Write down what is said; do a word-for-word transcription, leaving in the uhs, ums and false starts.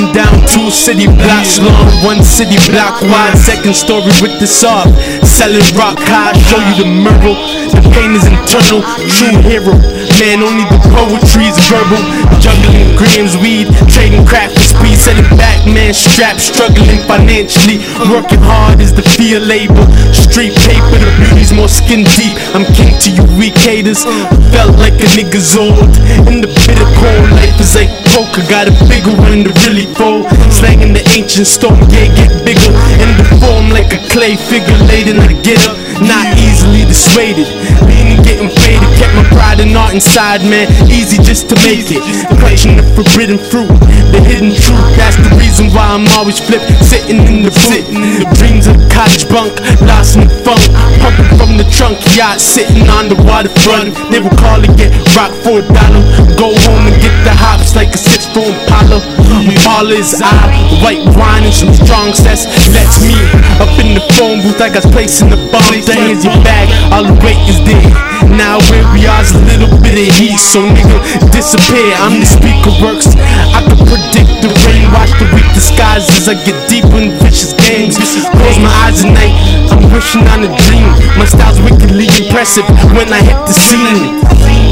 Laying down two city blocks long, one city block wide, second story with the soft. Selling rock high, show you the myrtle. The pain is internal, true hero. Man, only the poetry's verbal. Juggling grams, weed, trading crack for speed. Selling back, man, strapped, struggling financially. Working hard is the field labor. Street paper, the beauty's more skin deep. I'm king to you weak haters. Felt like a nigga's old. In the bitter cold, life is like poker. Got a bigger one to really fold. Slanging the ancient storm, yeah, get bigger. In the form like a clay figure laid in a get up. Not easily dissuaded, leaning, getting faded. Kept my pride and art inside, man, easy just to make it. Clutching the forbidden fruit, the hidden truth. That's the reason why I'm always flipped, sitting in the sitting in the dreams of cottage bunk, lost in the funk. Pumping from the trunk, yacht, sitting on the waterfront. They will call and get rock for a dollar. Go home and get the hops like a six foot Impala. All is eye, white wine and some strong sets. That's me, up in the phone booth, I got place in the bar. Here's your bag, all the weight is there. Now where we are is a little bit of heat, so nigga, disappear. I'm the speaker works, I can predict the rain. Watch the weak disguise as I get deeper in vicious games. Close my eyes at night, I'm wishing on a dream. My style's wickedly impressive when I hit the scene.